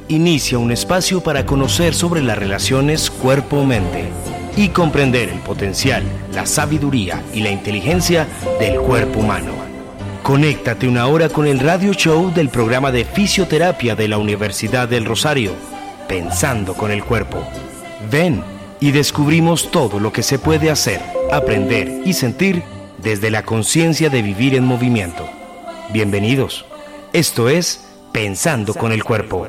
inicia un espacio para conocer sobre las relaciones cuerpo-mente y comprender el potencial, la sabiduría y la inteligencia del cuerpo humano. Conéctate una hora con el radio show del programa de fisioterapia de la Universidad del Rosario, Pensando con el Cuerpo. Ven y descubrimos todo lo que se puede hacer, aprender y sentir desde la conciencia de vivir en movimiento. Bienvenidos. Esto es Pensando con el Cuerpo.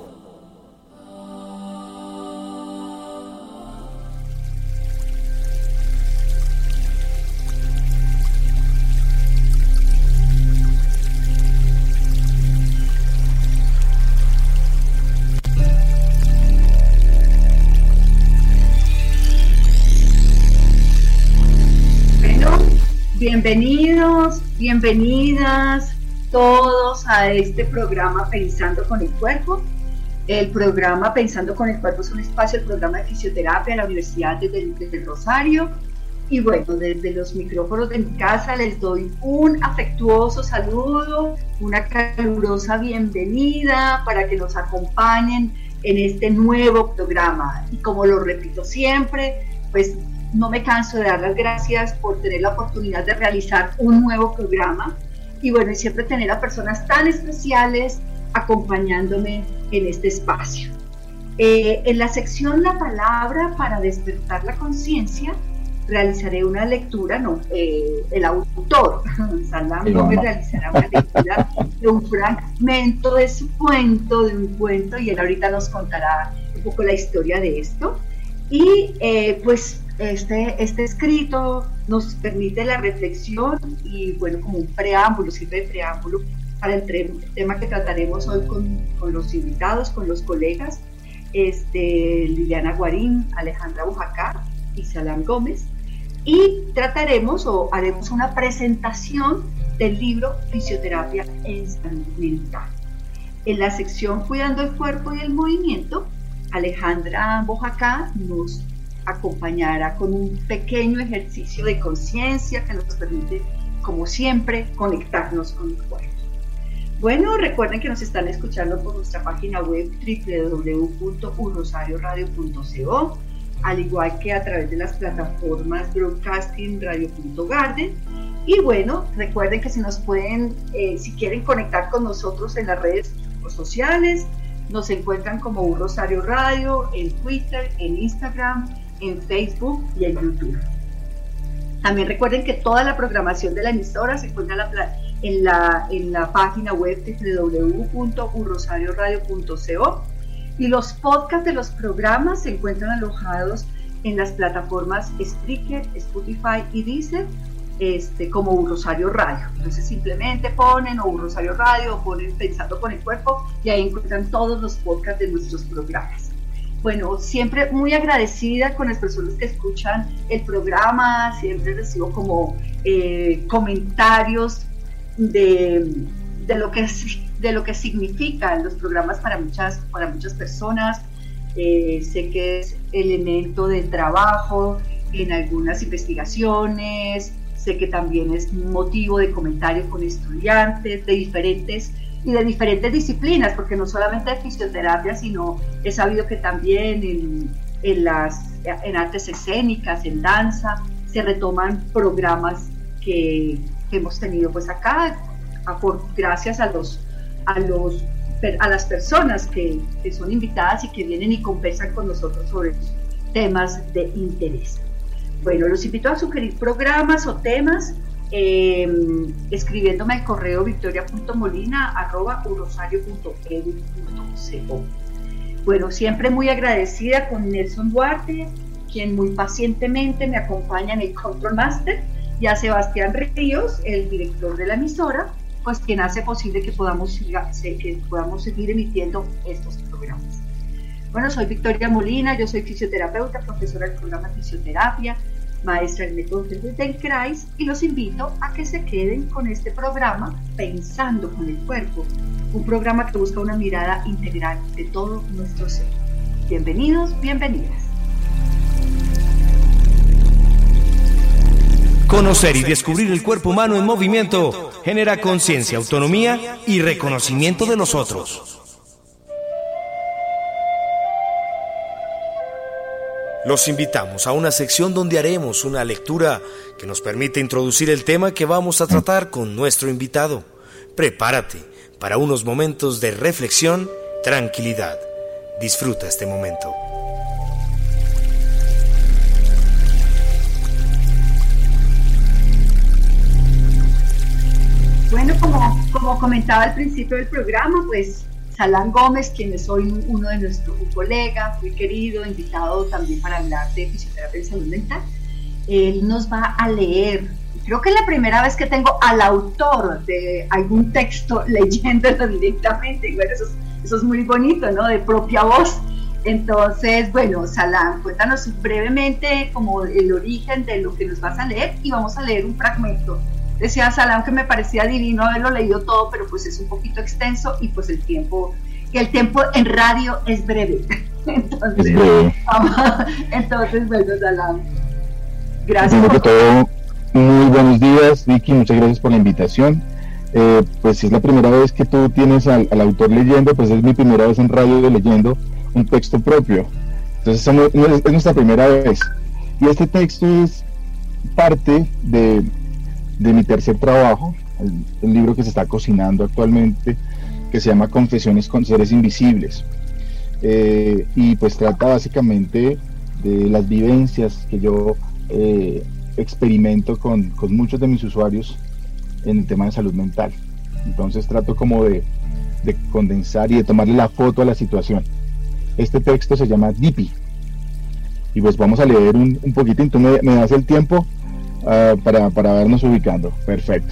Bienvenidos, bienvenidas todos a este programa Pensando con el Cuerpo. El programa Pensando con el Cuerpo es un espacio, el programa de fisioterapia de la Universidad del Rosario. Y bueno, desde los micrófonos de mi casa les doy un afectuoso saludo, una calurosa bienvenida para que nos acompañen en este nuevo programa. Y como lo repito siempre, pues no me canso de dar las gracias por tener la oportunidad de realizar un nuevo programa y bueno, y siempre tener a personas tan especiales acompañándome en este espacio. En la sección La Palabra para Despertar la Conciencia realizaré una lectura, el autor, Salam Gómez, realizará una lectura de un fragmento de su cuento, y él ahorita nos contará un poco la historia de esto. Y pues este escrito nos permite la reflexión y bueno, como un preámbulo, sirve de preámbulo para el tema que trataremos hoy con los invitados, con los colegas, Liliana Guarín, Alejandra Bojacá y Salam Gómez, y trataremos o haremos una presentación del libro Fisioterapia en Salud Mental. En la sección Cuidando el Cuerpo y el Movimiento, Alejandra Bojacá nos acompañará con un pequeño ejercicio de conciencia que nos permite, como siempre, conectarnos con el cuerpo. Bueno, recuerden que nos están escuchando por nuestra página web www.urrosarioradio.co, al igual que a través de las plataformas Broadcasting, Radio.Garden. Y bueno, recuerden que si quieren conectar con nosotros en las redes sociales, nos encuentran como Un Rosario Radio, en Twitter, en Instagram, en Facebook y en YouTube. También recuerden que toda la programación de la emisora se encuentra en la página web www.urrosarioradio.co y los podcasts de los programas se encuentran alojados en las plataformas Spreaker, Spotify y Deezer, como Un Rosario Radio. Entonces simplemente ponen Un Rosario Radio o ponen Pensando con el Cuerpo y ahí encuentran todos los podcasts de nuestros programas. Bueno, siempre muy agradecida con las personas que escuchan el programa, siempre recibo como comentarios de lo que significan los programas para muchas personas. Sé que es elemento de trabajo en algunas investigaciones, sé que también es motivo de comentario con estudiantes de diferentes disciplinas, porque no solamente de fisioterapia, sino he sabido que también en artes escénicas, en danza, se retoman programas que hemos tenido pues acá, gracias a las personas que son invitadas y que vienen y conversan con nosotros sobre temas de interés. Bueno, los invito a sugerir programas o temas escribiéndome al correo victoria.molina@urrosario.edu.co. Bueno, siempre muy agradecida con Nelson Duarte, quien muy pacientemente me acompaña en el Control Master, y a Sebastián Ríos, el director de la emisora, pues quien hace posible que podamos seguir emitiendo estos programas. Bueno, soy Victoria Molina, yo soy fisioterapeuta, profesora del programa de fisioterapia, maestra del método Feldenkrais, y los invito a que se queden con este programa Pensando con el Cuerpo, un programa que busca una mirada integral de todo nuestro ser. Bienvenidos, bienvenidas. Conocer y descubrir el cuerpo humano en movimiento genera conciencia, autonomía y reconocimiento de los otros. Los invitamos a una sección donde haremos una lectura que nos permite introducir el tema que vamos a tratar con nuestro invitado. Prepárate para unos momentos de reflexión, tranquilidad. Disfruta este momento. Bueno, como comentaba al principio del programa, pues Salán Gómez, quien es hoy un colega muy querido, invitado también para hablar de fisioterapia y salud mental, él nos va a leer. Creo que es la primera vez que tengo al autor de algún texto leyéndolo directamente, y bueno, eso es muy bonito, ¿no? De propia voz. Entonces, bueno, Salán, cuéntanos brevemente como el origen de lo que nos vas a leer, y vamos a leer un fragmento. Decía Salán que me parecía divino haberlo leído todo, pero pues es un poquito extenso y pues el tiempo en radio es breve. Entonces, bueno, Salán, gracias. Primero que todo, muy buenos días, Vicky, muchas gracias por la invitación. Pues si es la primera vez que tú tienes al autor leyendo, pues es mi primera vez en radio leyendo un texto propio. Entonces es nuestra primera vez. Y este texto es parte de mi tercer trabajo, el libro que se está cocinando actualmente, que se llama Confesiones con Seres Invisibles, y pues trata básicamente de las vivencias que yo experimento con muchos de mis usuarios en el tema de salud mental. Entonces trato como de condensar y de tomarle la foto a la situación. Este texto se llama Dipi, y pues vamos a leer un poquitín. Tú me das el tiempo para vernos ubicando. Perfecto.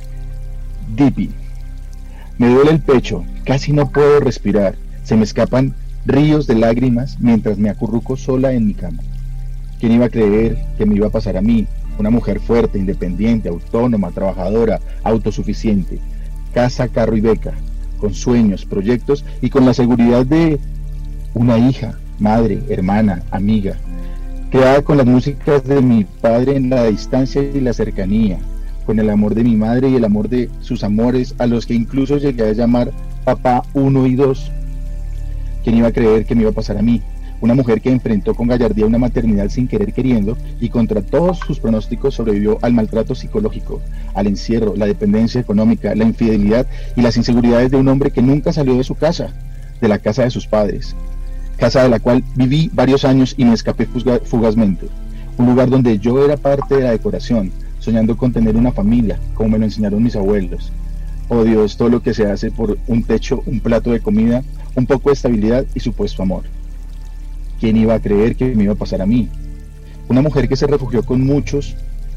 Dipi. Me duele el pecho, casi no puedo respirar, se me escapan ríos de lágrimas mientras me acurruco sola en mi cama. ¿Quién iba a creer que me iba a pasar a mí, una mujer fuerte, independiente, autónoma, trabajadora, autosuficiente, casa, carro y beca, con sueños, proyectos y con la seguridad de una hija, madre, hermana, amiga, creada con las músicas de mi padre en la distancia y la cercanía, con el amor de mi madre y el amor de sus amores, a los que incluso llegué a llamar papá 1 y 2. ¿Quién iba a creer que me iba a pasar a mí? Una mujer que enfrentó con gallardía una maternidad sin querer queriendo y contra todos sus pronósticos sobrevivió al maltrato psicológico, al encierro, la dependencia económica, la infidelidad y las inseguridades de un hombre que nunca salió de su casa, de la casa de sus padres. Casa de la cual viví varios años y me escapé fugazmente. Un lugar donde yo era parte de la decoración, soñando con tener una familia, como me lo enseñaron mis abuelos. Oh Dios, todo lo que se hace por un techo, un plato de comida, un poco de estabilidad y supuesto amor. ¿Quién iba a creer que me iba a pasar a mí? Una mujer que se refugió con muchos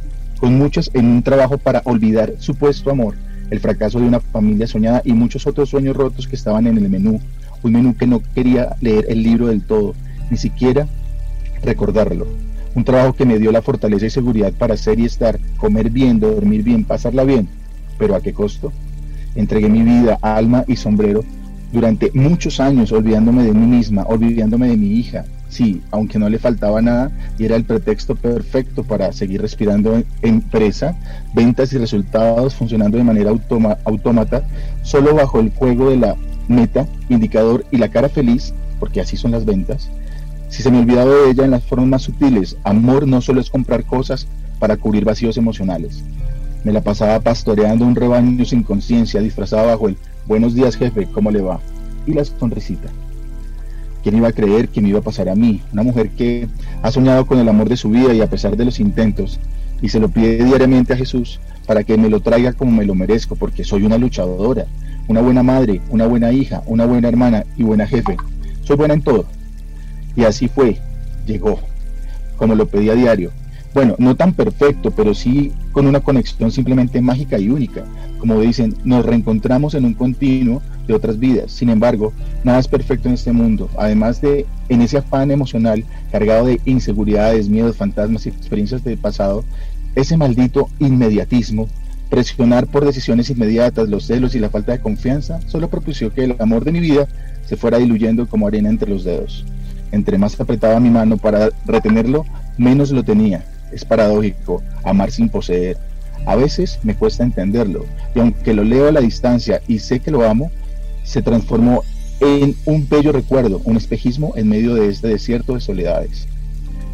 en un trabajo para olvidar supuesto amor, el fracaso de una familia soñada y muchos otros sueños rotos que estaban en el menú. Un menú que no quería leer el libro del todo, ni siquiera recordarlo. Un trabajo que me dio la fortaleza y seguridad para ser y estar, comer bien, dormir bien, pasarla bien. ¿Pero a qué costo? Entregué mi vida, alma y sombrero durante muchos años, olvidándome de mí misma, olvidándome de mi hija. Sí, aunque no le faltaba nada y era el pretexto perfecto para seguir respirando en empresa, ventas y resultados funcionando de manera autómata, solo bajo el juego de la meta, indicador y la cara feliz, porque así son las ventas. Si se me olvidaba de ella en las formas más sutiles, amor no solo es comprar cosas para cubrir vacíos emocionales. Me la pasaba pastoreando un rebaño sin conciencia, disfrazada bajo el buenos días jefe, ¿cómo le va? Y la sonrisita. ¿Quién iba a creer que me iba a pasar a mí? Una mujer que ha soñado con el amor de su vida y a pesar de los intentos, y se lo pide diariamente a Jesús para que me lo traiga como me lo merezco, porque soy una luchadora, una buena madre, una buena hija, una buena hermana y buena jefe. Soy buena en todo. Y así fue, llegó, como lo pedí a diario. Bueno, no tan perfecto, pero sí con una conexión simplemente mágica y única. Como dicen, nos reencontramos en un continuo de otras vidas. Sin embargo, nada es perfecto en este mundo. Además de, en ese afán emocional, cargado de inseguridades, miedos, fantasmas y experiencias del pasado, ese maldito inmediatismo, presionar por decisiones inmediatas, los celos y la falta de confianza, solo propició que el amor de mi vida se fuera diluyendo como arena entre los dedos. Entre más apretaba mi mano para retenerlo, menos lo tenía. Es paradójico, amar sin poseer. A veces me cuesta entenderlo, y aunque lo leo a la distancia y sé que lo amo, se transformó en un bello recuerdo, un espejismo en medio de este desierto de soledades.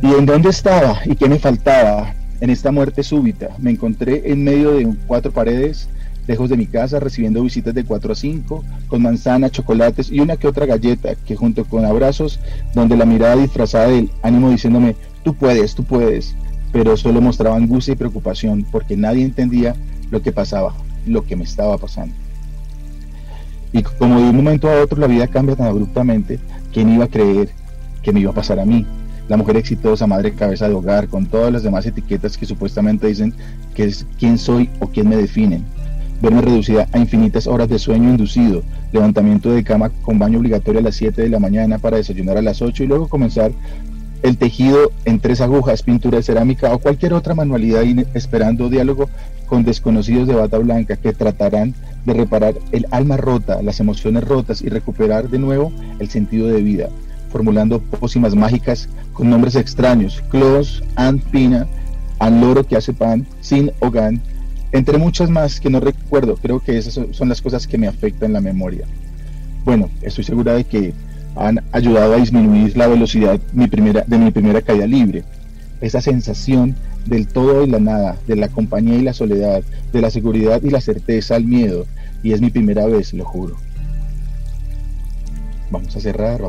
¿Y en dónde estaba? ¿Y qué me faltaba? En esta muerte súbita me encontré en medio de 4 paredes, lejos de mi casa, recibiendo visitas de 4 a 5, con manzanas, chocolates y una que otra galleta, que junto con abrazos, donde la mirada disfrazada del ánimo diciéndome, tú puedes, pero solo mostraba angustia y preocupación, porque nadie entendía lo que pasaba, lo que me estaba pasando. Y como de un momento a otro la vida cambia tan abruptamente, ¿quién iba a creer que me iba a pasar a mí? La mujer exitosa, madre cabeza de hogar, con todas las demás etiquetas que supuestamente dicen que es quién soy o quién me definen. Verme reducida a infinitas horas de sueño inducido, levantamiento de cama con baño obligatorio a las 7 de la mañana para desayunar a las 8 y luego comenzar el tejido en 3 agujas, pintura de cerámica o cualquier otra manualidad, esperando diálogo con desconocidos de bata blanca que tratarán de reparar el alma rota, las emociones rotas y recuperar de nuevo el sentido de vida, formulando pócimas mágicas con nombres extraños, Clos, Aunt Pina, al loro que hace pan, Sin Hogan, entre muchas más que no recuerdo. Creo que esas son las cosas que me afectan la memoria. Bueno, estoy segura de que han ayudado a disminuir la velocidad de mi primera caída libre. Esa sensación del todo y la nada, de la compañía y la soledad, de la seguridad y la certeza al miedo, y es mi primera vez, lo juro. Vamos a cerrar.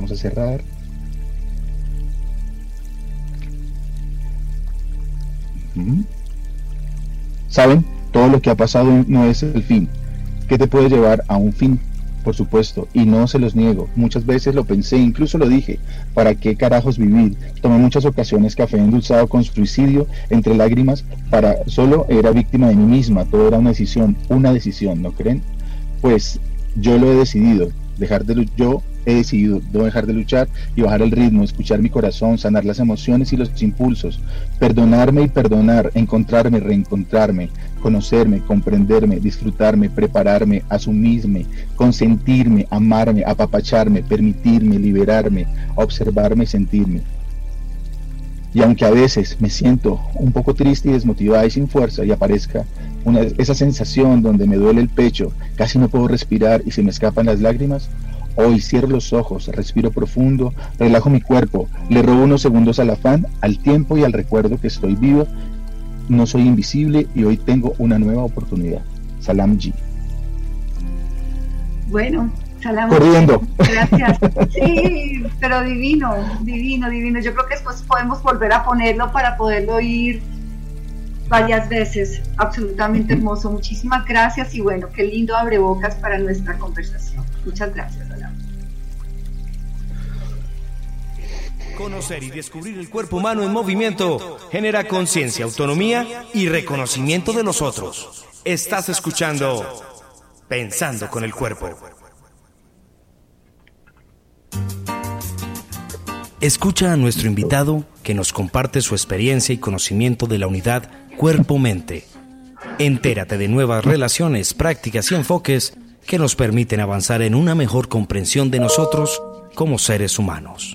¿Saben? Todo lo que ha pasado no es el fin. ¿Qué te puede llevar a un fin? Por supuesto, y no se los niego. Muchas veces lo pensé, incluso lo dije. ¿Para qué carajos vivir? Tomé muchas ocasiones café endulzado con suicidio entre lágrimas. Solo era víctima de mí misma. Todo era una decisión, ¿no creen? Pues yo lo he decidido. Yo he decidido no dejar de luchar y bajar el ritmo, escuchar mi corazón, sanar las emociones y los impulsos, perdonarme y perdonar, encontrarme, reencontrarme, conocerme, comprenderme, disfrutarme, prepararme, asumirme, consentirme, amarme, apapacharme, permitirme, liberarme, observarme y sentirme. Y aunque a veces me siento un poco triste y desmotivada y sin fuerza y aparezca esa sensación donde me duele el pecho, casi no puedo respirar y se me escapan las lágrimas, hoy cierro los ojos, respiro profundo, relajo mi cuerpo, le robo unos segundos al afán, al tiempo y al recuerdo que estoy vivo, no soy invisible y hoy tengo una nueva oportunidad. Salam Ji. Bueno, salam. Corriendo. Gracias. Sí, pero divino. Yo creo que después podemos volver a ponerlo para poderlo oír varias veces. Absolutamente hermoso. Muchísimas gracias y bueno, qué lindo abrebocas para nuestra conversación. Muchas gracias, Salam. Conocer y descubrir el cuerpo humano en movimiento genera conciencia, autonomía y reconocimiento de los otros. Estás escuchando Pensando con el Cuerpo. Escucha a nuestro invitado que nos comparte su experiencia y conocimiento de la unidad cuerpo-mente. Entérate de nuevas relaciones, prácticas y enfoques que nos permiten avanzar en una mejor comprensión de nosotros como seres humanos.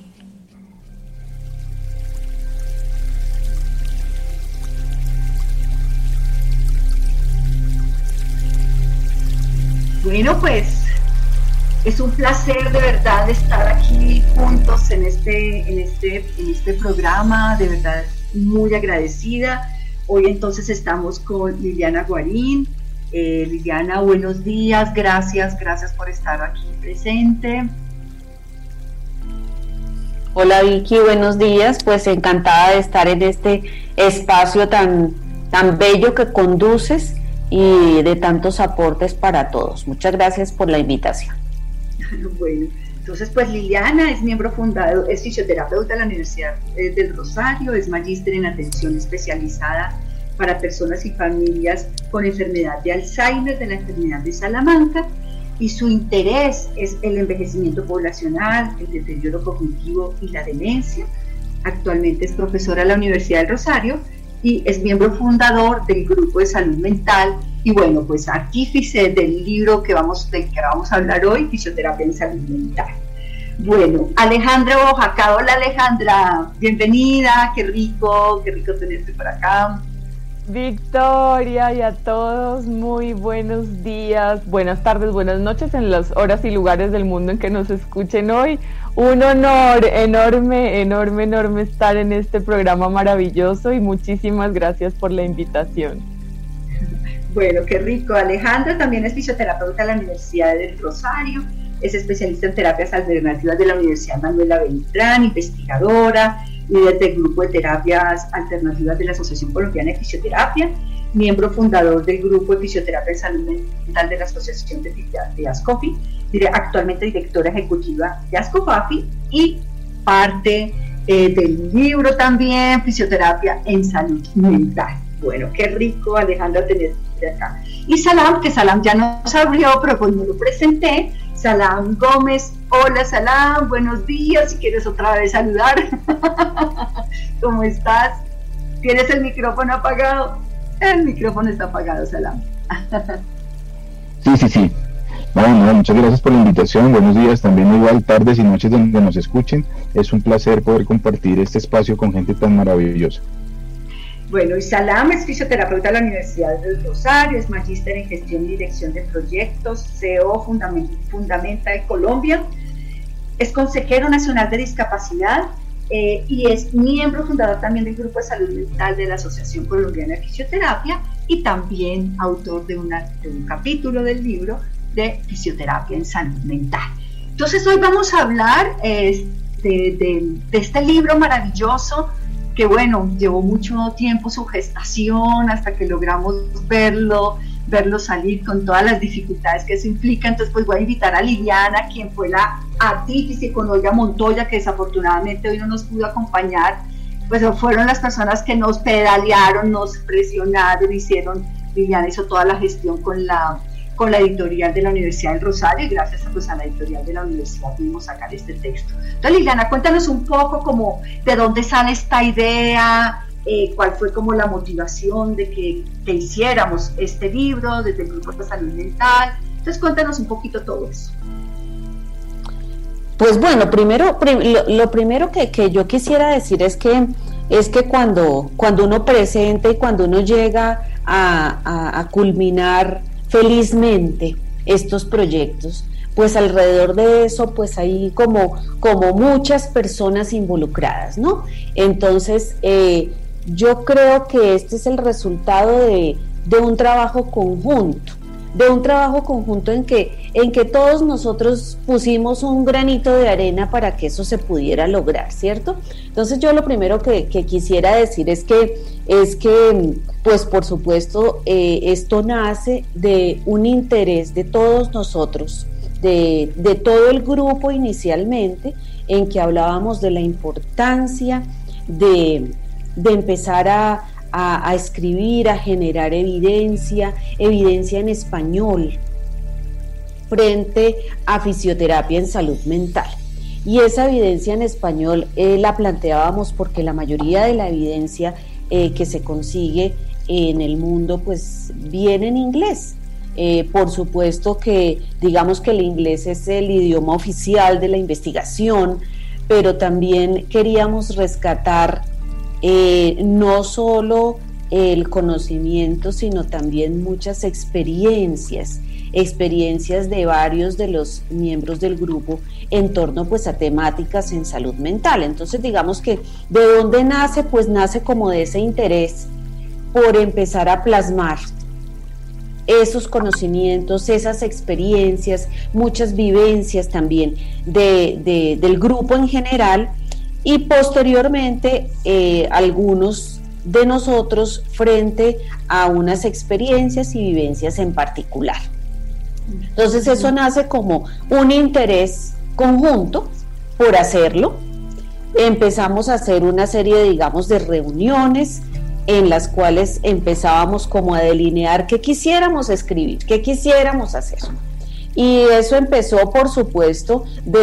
Bueno, pues es un placer de verdad estar aquí juntos en este programa, de verdad muy agradecida. Hoy entonces estamos con Liliana Guarín. Liliana, buenos días, gracias por estar aquí presente. Hola Vicky, buenos días, pues encantada de estar en este espacio tan bello que conduces y de tantos aportes para todos. Muchas gracias por la invitación. Bueno, entonces pues Liliana es miembro fundador, es fisioterapeuta de la Universidad del Rosario, es magíster en atención especializada para personas y familias con enfermedad de Alzheimer, de la enfermedad de Salamanca, y su interés es el envejecimiento poblacional, el deterioro cognitivo y la demencia. Actualmente es profesora de la Universidad del Rosario y es miembro fundador del Grupo de Salud Mental y bueno, pues artífice del libro del que vamos a hablar hoy, Fisioterapia en Salud Mental. Bueno, Alejandra Bojacá, hola Alejandra, bienvenida, qué rico tenerte por acá. Victoria, y a todos muy buenos días, buenas tardes, buenas noches en las horas y lugares del mundo en que nos escuchen hoy. Un honor enorme, enorme, enorme estar en este programa maravilloso y muchísimas gracias por la invitación. Bueno, qué rico. Alejandra también es fisioterapeuta de la Universidad del Rosario, es especialista en terapias alternativas de la Universidad Manuela Beltrán, investigadora, líder del grupo de terapias alternativas de la Asociación Colombiana de Fisioterapia, miembro fundador del grupo de fisioterapia en salud mental de la Asociación de ASCOFI, actualmente directora ejecutiva de ASCOFAFI y parte del libro también, Fisioterapia en Salud Mental. Bueno, qué rico, Alejandra, tenerte acá. Y Salam, que Salam ya nos abrió, pero pues no lo presenté. Salam Gómez. Hola, Salam, buenos días. Si quieres otra vez saludar. ¿Cómo estás? ¿Tienes el micrófono apagado? El micrófono está apagado, Salam. Sí. No, muchas gracias por la invitación. Buenos días, también igual tardes y noches donde nos escuchen. Es un placer poder compartir este espacio con gente tan maravillosa. Bueno, y Salam es fisioterapeuta de la Universidad del Rosario, es magíster en gestión y dirección de proyectos, CEO Fundamenta de Colombia, es consejero nacional de discapacidad y es miembro fundador también del grupo de salud mental de la Asociación Colombiana de Fisioterapia y también autor de un capítulo del libro de Fisioterapia en Salud Mental. Entonces hoy vamos a hablar de este libro maravilloso que bueno, llevó mucho tiempo su gestación hasta que logramos verlo salir con todas las dificultades que eso implica. Entonces pues voy a invitar a Liliana, quien fue la artífice, con Olga Montoya, que desafortunadamente hoy no nos pudo acompañar, pues fueron las personas que nos pedalearon, nos presionaron, Liliana hizo toda la gestión con la editorial de la Universidad del Rosario, y gracias a la editorial de la universidad pudimos sacar este texto. Entonces, Liliana, cuéntanos un poco como de dónde sale esta idea, cuál fue como la motivación de que hiciéramos este libro desde el grupo de salud mental. Entonces, cuéntanos un poquito todo eso. Pues bueno, lo primero que yo quisiera decir es que cuando uno presenta y cuando uno llega a culminar felizmente estos proyectos, pues alrededor de eso pues hay como muchas personas involucradas, ¿no? Entonces yo creo que este es el resultado de un trabajo conjunto, en que todos nosotros pusimos un granito de arena para que eso se pudiera lograr, ¿cierto? Entonces yo lo primero que quisiera decir es que pues por supuesto esto nace de un interés de todos nosotros, de todo el grupo inicialmente, en que hablábamos de la importancia de empezar a escribir, a generar evidencia en español frente a fisioterapia en salud mental. Y esa evidencia en español la planteábamos porque la mayoría de la evidencia que se consigue en el mundo pues viene en inglés. Por supuesto que digamos que el inglés es el idioma oficial de la investigación, pero también queríamos rescatar no solo el conocimiento, sino también muchas experiencias de varios de los miembros del grupo en torno pues a temáticas en salud mental. Entonces digamos que ¿de dónde nace? Pues nace como de ese interés por empezar a plasmar esos conocimientos, esas experiencias, muchas vivencias también del grupo en general, y posteriormente algunos de nosotros frente a unas experiencias y vivencias en particular. Entonces eso nace como un interés conjunto por hacerlo. Empezamos a hacer una serie, digamos, de reuniones en las cuales empezábamos como a delinear qué quisiéramos escribir, qué quisiéramos hacer. Y eso empezó, por supuesto,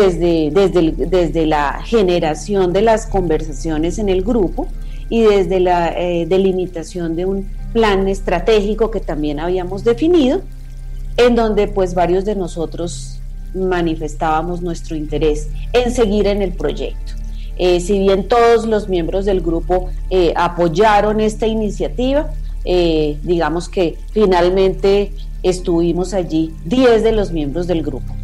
desde la generación de las conversaciones en el grupo y desde la delimitación de un plan estratégico que también habíamos definido, en donde pues varios de nosotros manifestábamos nuestro interés en seguir en el proyecto. Si bien todos los miembros del grupo apoyaron esta iniciativa, digamos que finalmente estuvimos allí 10 de los miembros del grupo,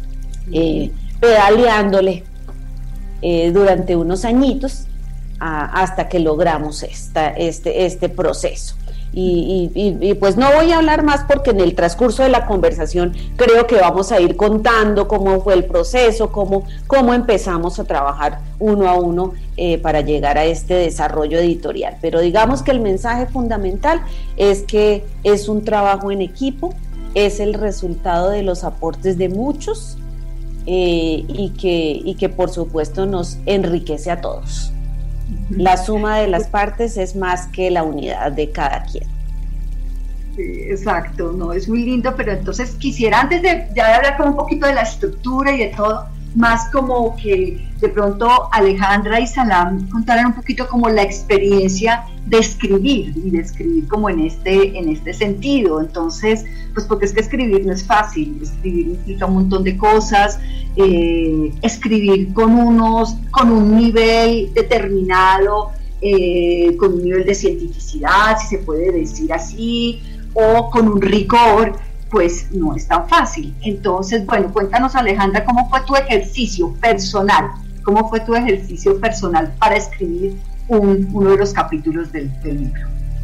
pedaleándole durante unos añitos hasta que logramos este proceso. Y pues no voy a hablar más porque en el transcurso de la conversación creo que vamos a ir contando cómo fue el proceso, cómo empezamos a trabajar uno a uno para llegar a este desarrollo editorial. Pero digamos que el mensaje fundamental es que es un trabajo en equipo, es el resultado de los aportes de muchos y que por supuesto nos enriquece a todos. La suma de las partes es más que la unidad de cada quien. Sí, exacto, no, es muy lindo, pero entonces quisiera, antes de ya hablar como un poquito de la estructura y de todo, más como que de pronto Alejandra y Salam contaran un poquito como la experiencia de escribir, y de escribir como en este sentido. Entonces, pues porque es que escribir no es fácil, escribir implica un montón de cosas, escribir con un nivel determinado, con un nivel de cientificidad, si se puede decir así, o con un rigor, pues no es tan fácil. Entonces, bueno, cuéntanos, Alejandra, ¿cómo fue tu ejercicio personal? ¿Cómo fue tu ejercicio personal para escribir uno de los capítulos del libro?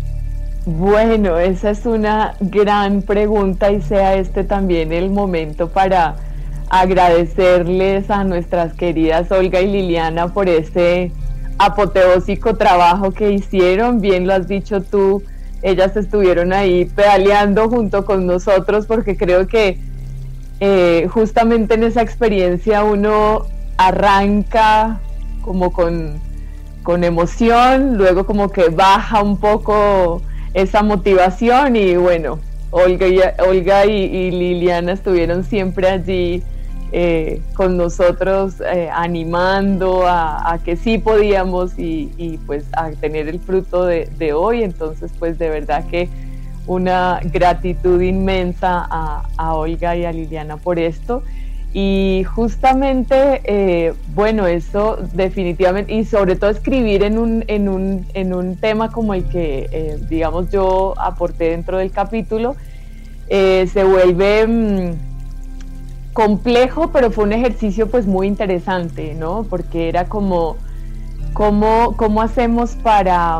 Bueno, esa es una gran pregunta y sea este también el momento para agradecerles a nuestras queridas Olga y Liliana por este apoteósico trabajo que hicieron. Bien lo has dicho tú, ellas estuvieron ahí pedaleando junto con nosotros, porque creo que justamente en esa experiencia uno arranca como con emoción, luego como que baja un poco esa motivación y bueno, Olga y Liliana estuvieron siempre allí con nosotros, animando a que sí podíamos y pues a tener el fruto de hoy. Entonces pues de verdad que una gratitud inmensa a Olga y a Liliana por esto. Y justamente, bueno, eso definitivamente, y sobre todo escribir en un tema como el que, digamos, yo aporté dentro del capítulo, se vuelve complejo, pero fue un ejercicio pues muy interesante, ¿no? Porque era como, ¿cómo hacemos para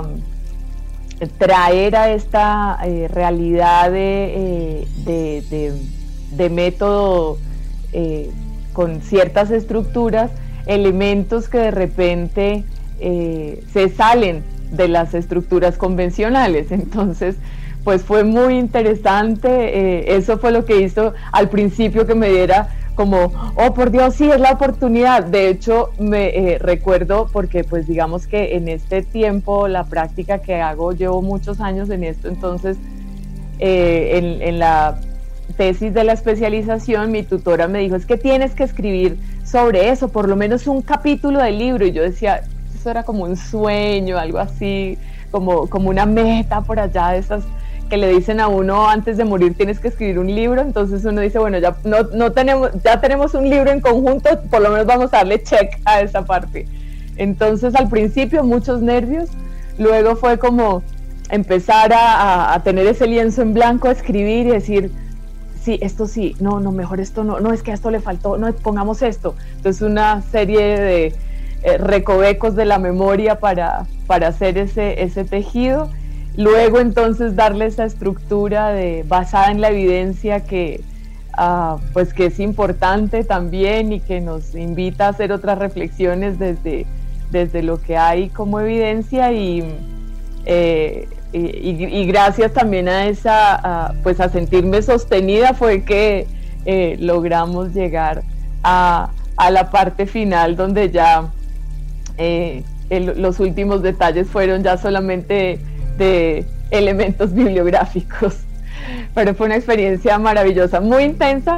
traer a esta realidad de método con ciertas estructuras, elementos que de repente se salen de las estructuras convencionales? Entonces, pues fue muy interesante, eso fue lo que hizo al principio que me diera como, oh por Dios, sí, es la oportunidad. De hecho, me recuerdo, porque pues digamos que en este tiempo, la práctica que hago, llevo muchos años en esto, entonces en la tesis de la especialización, mi tutora me dijo, es que tienes que escribir sobre eso, por lo menos un capítulo del libro, y yo decía, eso era como un sueño, algo así, como una meta por allá, de esas que le dicen a uno antes de morir tienes que escribir un libro. Entonces uno dice, bueno, ya tenemos un libro en conjunto, por lo menos vamos a darle check a esa parte. Entonces al principio muchos nervios, luego fue como empezar a tener ese lienzo en blanco, escribir y decir, sí, esto sí, no, mejor esto no, es que a esto le faltó, no, pongamos esto. Entonces una serie de recovecos de la memoria para hacer ese tejido. Luego entonces darle esa estructura basada en la evidencia que es importante también y que nos invita a hacer otras reflexiones desde lo que hay como evidencia y gracias también a a sentirme sostenida fue que logramos llegar a la parte final donde ya los últimos detalles fueron ya solamente de elementos bibliográficos, pero fue una experiencia maravillosa, muy intensa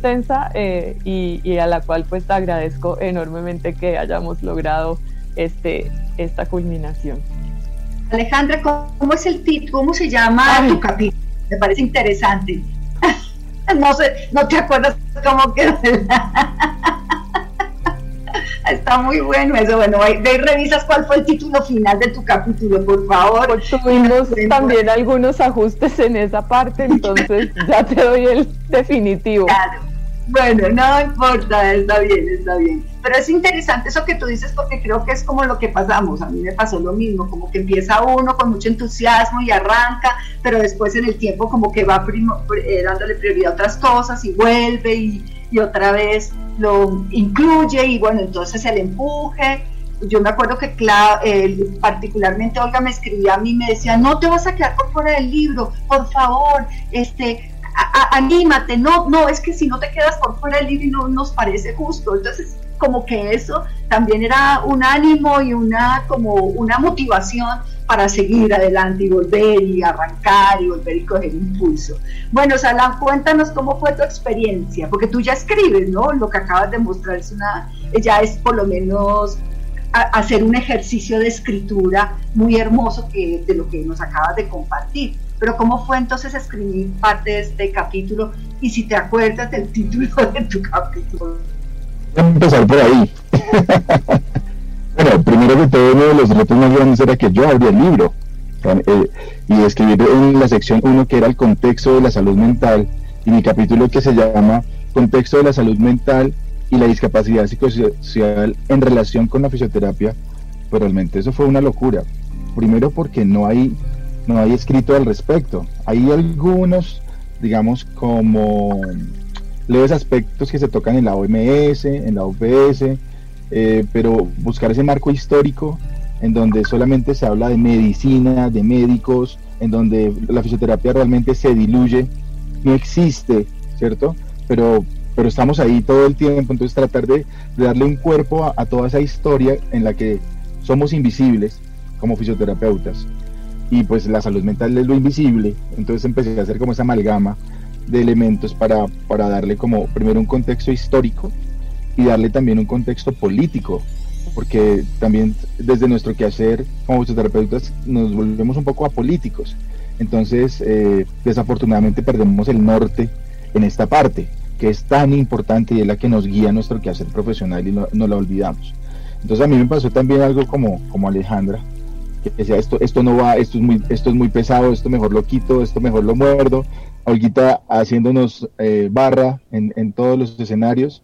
y a la cual pues agradezco enormemente que hayamos logrado esta culminación. Alejandra, ¿cómo es el título? ¿Cómo se llama tu capítulo? Me parece interesante. No sé, no te acuerdas cómo quedó. Está muy bueno eso. Bueno, ve y revisas cuál fue el título final de tu capítulo, por favor. Pues tuvimos también algunos ajustes en esa parte, entonces ya te doy el definitivo. Claro. Bueno, no importa, está bien. Pero es interesante eso que tú dices, porque creo que es como lo que pasamos. A mí me pasó lo mismo, como que empieza uno con mucho entusiasmo y arranca, pero después en el tiempo como que va dándole prioridad a otras cosas y vuelve y otra vez lo incluye, y bueno, entonces el empuje. Yo me acuerdo que particularmente Olga me escribía a mí, me decía, no te vas a quedar por fuera del libro, por favor, anímate, no, es que si no te quedas por fuera del libro no nos parece justo. Entonces como que eso también era un ánimo y una motivación para seguir adelante y volver y arrancar y volver y coger impulso. Bueno, Salam, cuéntanos cómo fue tu experiencia, porque tú ya escribes, ¿no? Lo que acabas de mostrar ya es por lo menos hacer un ejercicio de escritura muy hermoso de lo que nos acabas de compartir. Pero ¿cómo fue entonces escribir parte de este capítulo? Y si te acuerdas del título de tu capítulo. Voy a empezar por ahí. Bueno, primero que todo, uno de los retos más grandes era que yo abría el libro y escribir en la sección 1, que era el contexto de la salud mental, y mi capítulo que se llama Contexto de la salud mental y la discapacidad psicosocial en relación con la fisioterapia. Pues realmente eso fue una locura. Primero porque no hay escrito al respecto. Hay algunos, digamos, como leves aspectos que se tocan en la OMS, en la OPS, pero buscar ese marco histórico en donde solamente se habla de medicina, de médicos, en donde la fisioterapia realmente se diluye, no existe, ¿cierto? Pero estamos ahí todo el tiempo. Entonces tratar de darle un cuerpo a toda esa historia en la que somos invisibles como fisioterapeutas, y pues la salud mental es lo invisible. Entonces empecé a hacer como esa amalgama de elementos para darle como primero un contexto histórico y darle también un contexto político, porque también desde nuestro quehacer como fisioterapeutas nos volvemos un poco apolíticos. Entonces desafortunadamente perdemos el norte en esta parte que es tan importante y es la que nos guía nuestro quehacer profesional, y no la olvidamos. Entonces a mí me pasó también algo como Alejandra, que decía, esto no va, esto es muy pesado, esto mejor lo quito, esto mejor lo muerdo. Olguita haciéndonos barra en todos los escenarios,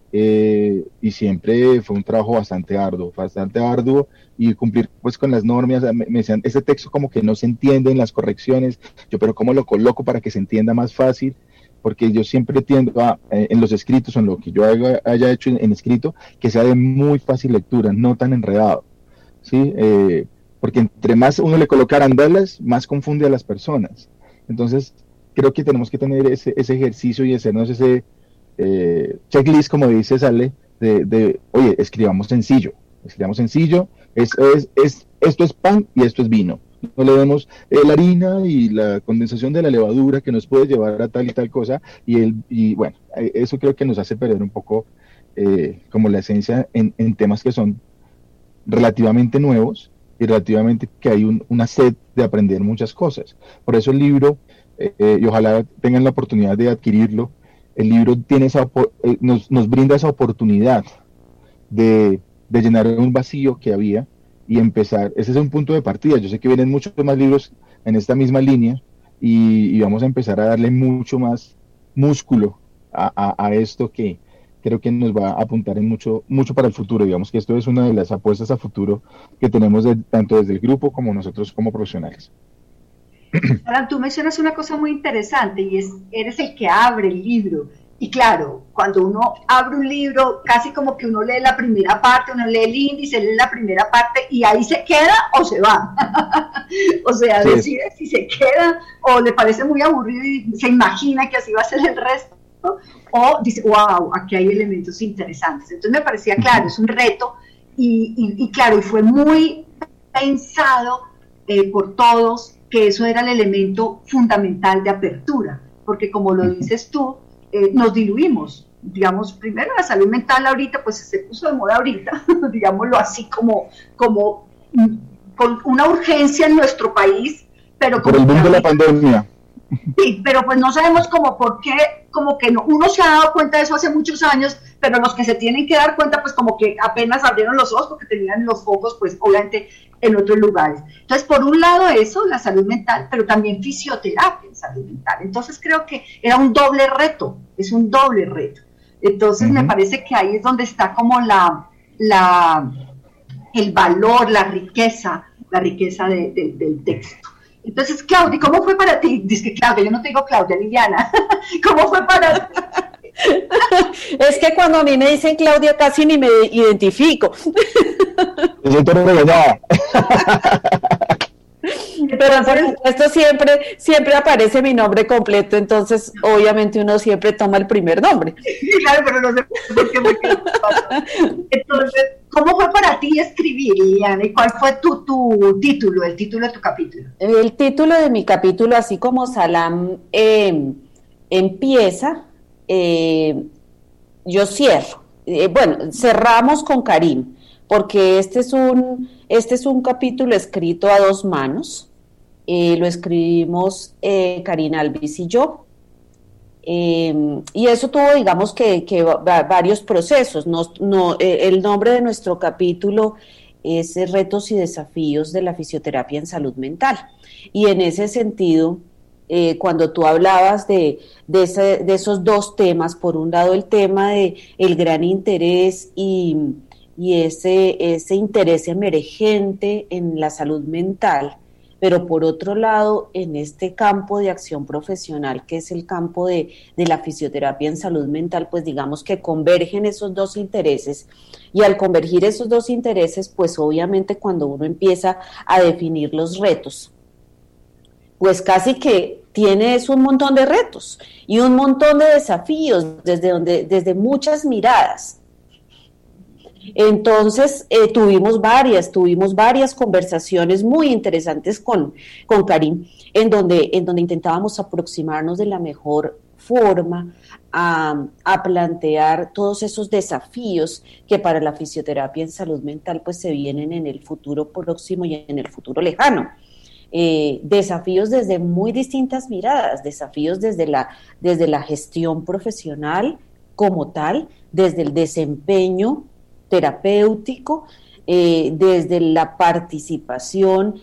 y siempre fue un trabajo bastante arduo, y cumplir pues con las normas. Me decían, ese texto como que no se entiende en las correcciones. Yo, pero ¿cómo lo coloco para que se entienda más fácil? Porque yo siempre tiendo en los escritos, en lo que yo haya hecho en escrito, que sea de muy fácil lectura, no tan enredado, ¿sí? Porque entre más uno le coloca arandelas, más confunde a las personas. Entonces creo que tenemos que tener ese ejercicio y hacernos ese checklist, como dice Sale, de oye, escribamos sencillo, esto es pan y esto es vino. No le demos la harina y la condensación de la levadura que nos puede llevar a tal y tal cosa, y bueno, eso creo que nos hace perder un poco como la esencia en temas que son relativamente nuevos, y relativamente que hay una sed de aprender muchas cosas. Por eso el libro, y ojalá tengan la oportunidad de adquirirlo, el libro tiene nos brinda esa oportunidad de llenar un vacío que había y empezar. Ese es un punto de partida. Yo sé que vienen muchos más libros en esta misma línea, y vamos a empezar a darle mucho más músculo a esto, que creo que nos va a apuntar en mucho para el futuro. Digamos que esto es una de las apuestas a futuro que tenemos tanto desde el grupo como nosotros como profesionales. Ahora, tú mencionas una cosa muy interesante, y eres el que abre el libro. Y claro, cuando uno abre un libro, casi como que uno lee la primera parte, uno lee el índice, lee la primera parte, y ahí se queda o se va. O sea, sí, decide si se queda o le parece muy aburrido y se imagina que así va a ser el resto, o dice, wow, aquí hay elementos interesantes. Entonces me parecía, claro, es un reto, y claro, y fue muy pensado por todos, que eso era el elemento fundamental de apertura, porque como lo dices tú, nos diluimos. Digamos, primero la salud mental ahorita, pues se puso de moda ahorita, digámoslo así, como con una urgencia en nuestro país, pero por el boom de la pandemia. Sí, pero pues no sabemos como por qué, como que no, uno se ha dado cuenta de eso hace muchos años, pero los que se tienen que dar cuenta, pues como que apenas abrieron los ojos porque tenían los focos, pues obviamente en otros lugares. Entonces, por un lado eso, la salud mental, pero también fisioterapia en salud mental. Entonces creo que era un doble reto, es un doble reto. Entonces me parece que ahí es donde está como el valor, la riqueza del texto. Entonces, Claudia, ¿cómo fue para ti? Dice que Claudia, yo no te digo Claudia, Liliana. ¿Cómo fue para ti? Es que cuando a mí me dicen Claudia casi ni me identifico. Yo te lo regañaba. Pero por supuesto siempre aparece mi nombre completo, entonces obviamente uno siempre toma el primer nombre. Claro, pero no sé por qué me quedé. Entonces, ¿cómo fue para ti escribir, Liliana? ¿Y cuál fue tu título, el título de tu capítulo? El título de mi capítulo, así como Salam empieza, yo cierro. Bueno, cerramos con Karim, porque este es un capítulo escrito a dos manos. Lo escribimos Karina Alvis y yo, y eso tuvo, digamos, que varios procesos. El nombre de nuestro capítulo es Retos y Desafíos de la Fisioterapia en Salud Mental, y en ese sentido, cuando tú hablabas de esos dos temas, por un lado el tema de el gran interés y ese interés emergente en la salud mental, pero por otro lado, en este campo de acción profesional, que es el campo de la fisioterapia en salud mental, pues digamos que convergen esos dos intereses, y al convergir esos dos intereses, pues obviamente cuando uno empieza a definir los retos, pues casi que tienes un montón de retos y un montón de desafíos desde muchas miradas. Entonces tuvimos varias conversaciones muy interesantes con Karim, en donde intentábamos aproximarnos de la mejor forma a plantear todos esos desafíos que para la fisioterapia en salud mental pues se vienen en el futuro próximo y en el futuro lejano. Desafíos desde muy distintas miradas, desafíos desde la gestión profesional como tal, desde el desempeño terapéutico, desde la participación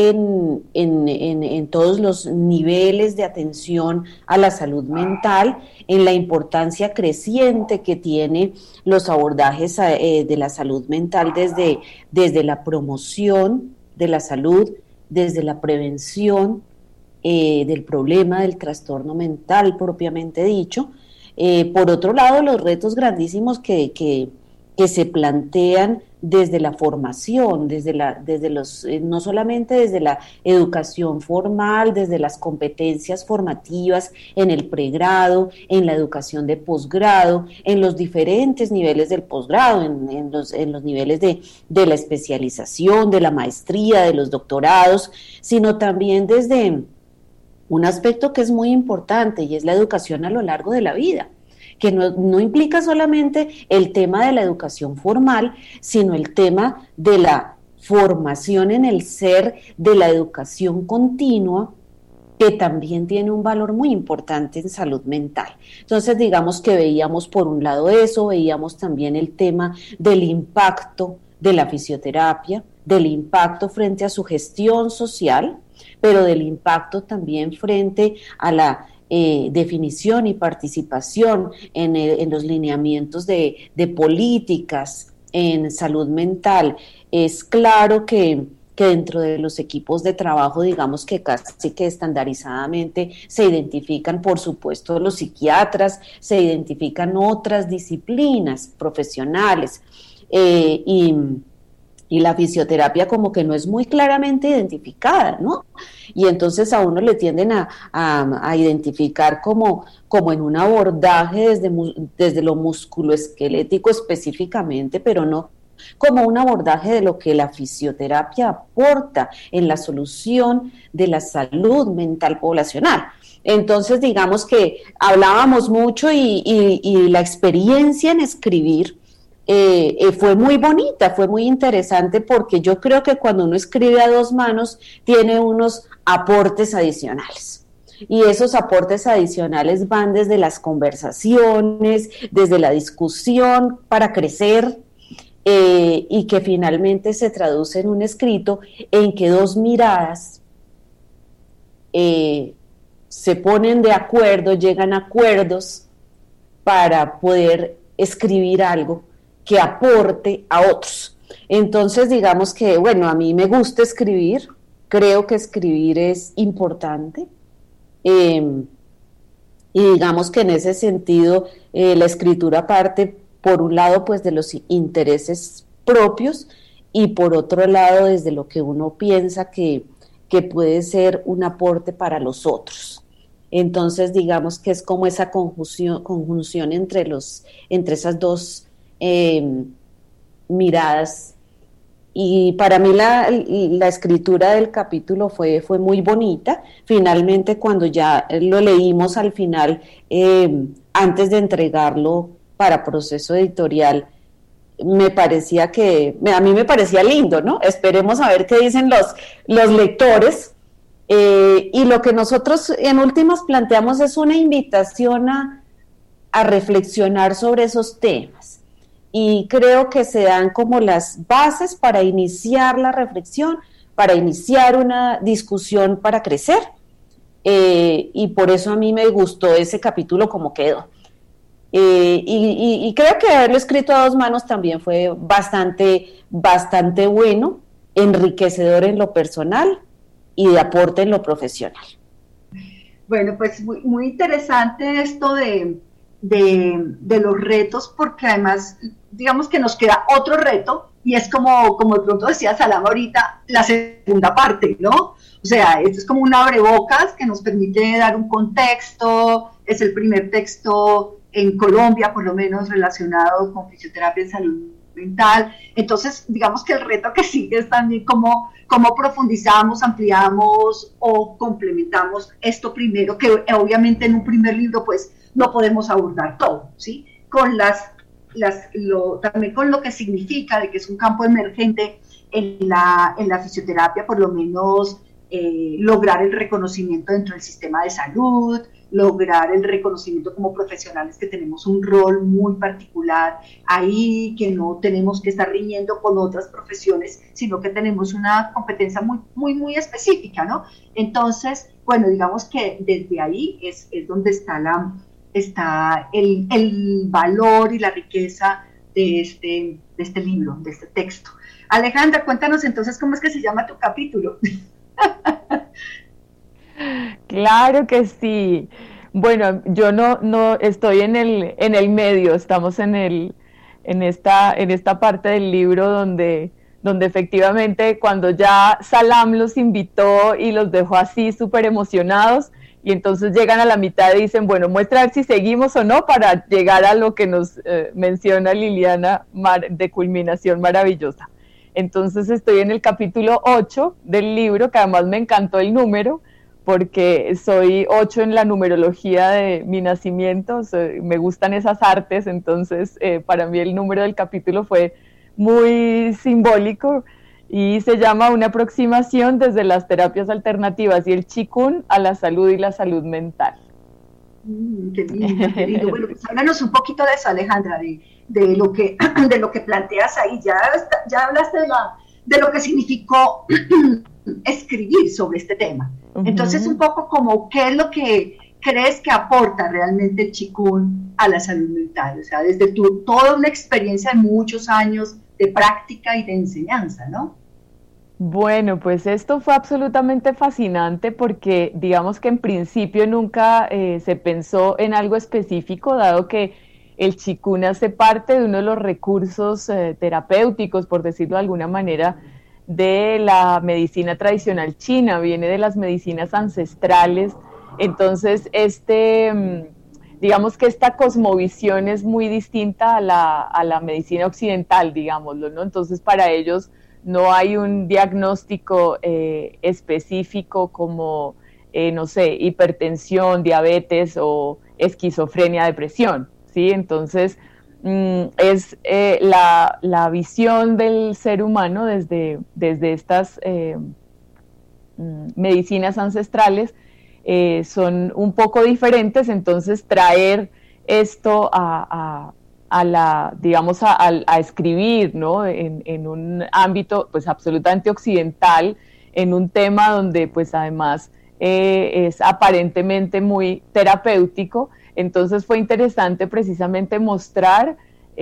en todos los niveles de atención a la salud mental, en la importancia creciente que tiene los abordajes de la salud mental desde la promoción de la salud, desde la prevención del problema del trastorno mental propiamente dicho. Por otro lado, los retos grandísimos que se plantean desde la formación, no solamente desde la educación formal, desde las competencias formativas en el pregrado, en la educación de posgrado, en los diferentes niveles del posgrado, en los niveles de la especialización, de la maestría, de los doctorados, sino también desde un aspecto que es muy importante, y es la educación a lo largo de la vida, que no implica solamente el tema de la educación formal, sino el tema de la formación en el ser, de la educación continua, que también tiene un valor muy importante en salud mental. Entonces, digamos que veíamos por un lado eso, veíamos también el tema del impacto de la fisioterapia, del impacto frente a su gestión social, pero del impacto también frente a la definición y participación en los lineamientos de políticas en salud mental. Es claro que dentro de los equipos de trabajo, digamos que casi que estandarizadamente se identifican, por supuesto, los psiquiatras, se identifican otras disciplinas profesionales, y la fisioterapia como que no es muy claramente identificada, ¿no? Y entonces a uno le tienden a identificar como en un abordaje desde lo musculoesquelético específicamente, pero no como un abordaje de lo que la fisioterapia aporta en la solución de la salud mental poblacional. Entonces, digamos que hablábamos mucho y la experiencia en escribir fue muy bonita, fue muy interesante, porque yo creo que cuando uno escribe a dos manos tiene unos aportes adicionales. Y esos aportes adicionales van desde las conversaciones, desde la discusión para crecer, y que finalmente se traduce en un escrito en que dos miradas se ponen de acuerdo, llegan a acuerdos para poder escribir algo que aporte a otros. Entonces, digamos que, bueno, a mí me gusta escribir, creo que escribir es importante, y digamos que en ese sentido la escritura parte, por un lado, pues de los intereses propios, y por otro lado, desde lo que uno piensa que puede ser un aporte para los otros. Entonces, digamos que es como esa conjunción entre esas dos miradas. Y para mí la escritura del capítulo fue muy bonita. Finalmente, cuando ya lo leímos al final, antes de entregarlo para proceso editorial, a mí me parecía lindo, ¿no? Esperemos a ver qué dicen los lectores. Y lo que nosotros en últimas planteamos es una invitación a reflexionar sobre esos temas. Y creo que se dan como las bases para iniciar la reflexión, para iniciar una discusión para crecer, y por eso a mí me gustó ese capítulo como quedó. Y creo que haberlo escrito a dos manos también fue bastante bueno, enriquecedor en lo personal y de aporte en lo profesional. Bueno, pues muy interesante esto de los retos, porque además, digamos que nos queda otro reto, y es como de pronto decía Salam ahorita, la segunda parte, ¿no? O sea, esto es como un abrebocas que nos permite dar un contexto, es el primer texto en Colombia, por lo menos relacionado con fisioterapia en salud mental. Entonces, digamos que el reto que sigue es también cómo profundizamos, ampliamos o complementamos esto primero, que obviamente en un primer libro pues no podemos abordar todo, ¿sí? También con lo que significa de que es un campo emergente en la fisioterapia, por lo menos lograr el reconocimiento dentro del sistema de salud, lograr el reconocimiento como profesionales que tenemos un rol muy particular ahí, que no tenemos que estar riñendo con otras profesiones, sino que tenemos una competencia muy específica, ¿no? Entonces, bueno, digamos que desde ahí es donde está el valor y la riqueza de este libro, de este texto. Alejandra, cuéntanos entonces cómo es que se llama tu capítulo. Claro que sí. Bueno, yo no estoy en el medio, estamos en esta parte del libro donde efectivamente cuando ya Salam los invitó y los dejó así súper emocionados, y entonces llegan a la mitad y dicen, bueno, muestra a ver si seguimos o no, para llegar a lo que nos menciona Liliana de culminación maravillosa. Entonces estoy en el capítulo 8 del libro, que además me encantó el número, porque soy 8 en la numerología de mi nacimiento, me gustan esas artes, entonces para mí el número del capítulo fue muy simbólico, y se llama Una aproximación desde las terapias alternativas y el Qigong a la salud y la salud mental. Qué lindo, qué lindo. Bueno, pues háblanos un poquito de eso, Alejandra, de lo que planteas ahí. Ya hablaste de lo que significó escribir sobre este tema. Uh-huh. Entonces, un poco como, ¿qué es lo que crees que aporta realmente el Qigong a la salud mental? O sea, desde toda una experiencia de muchos años de práctica y de enseñanza, ¿no? Bueno, pues esto fue absolutamente fascinante, porque digamos que en principio nunca se pensó en algo específico, dado que el Qigong hace parte de uno de los recursos terapéuticos, por decirlo de alguna manera, de la medicina tradicional china, viene de las medicinas ancestrales. Entonces digamos que esta cosmovisión es muy distinta a la medicina occidental, digámoslo, ¿no? Entonces para ellos no hay un diagnóstico específico como, no sé, hipertensión, diabetes o esquizofrenia, depresión, ¿sí? Entonces es la visión del ser humano desde estas medicinas ancestrales, son un poco diferentes, entonces traer esto a escribir, ¿no? En un ámbito pues absolutamente occidental, en un tema donde pues además es aparentemente muy terapéutico. Entonces fue interesante precisamente mostrar